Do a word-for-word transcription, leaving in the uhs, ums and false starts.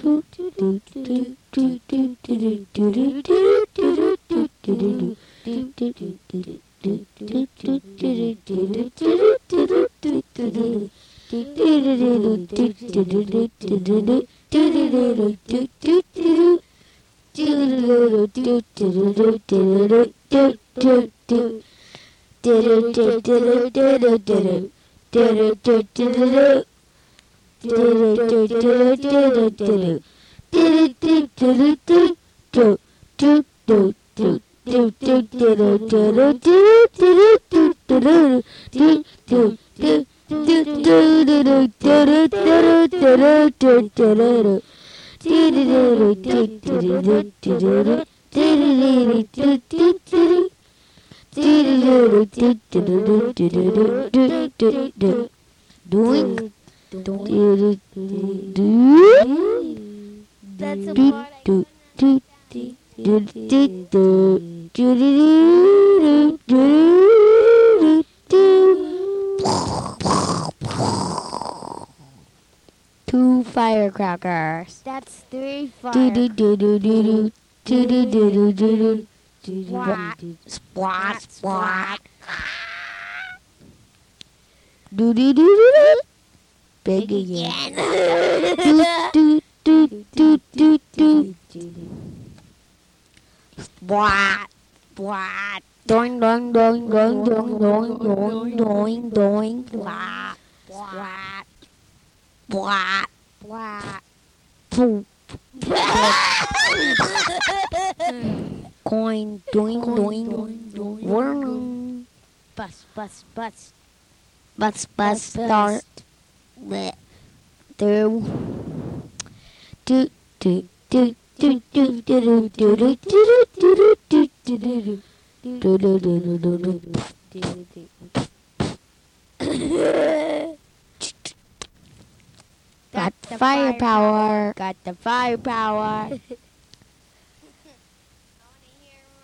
Doink. That's the part I Two firecrackers. That's three Do fire. do do do do do do do do do do. Splat. Splat splat. Do do do do do. Big again. Do do do do do do. Splat splat. Doing doing doing doing doing doing doing doing doing. Splat splat splat splat. Poop. Coin doing doing doing. Worm. Bus, bus, bus. Bus bus start. Bleh. Do do do do do do do do do do do do do do do do do do do. Got the firepower. Got the firepower.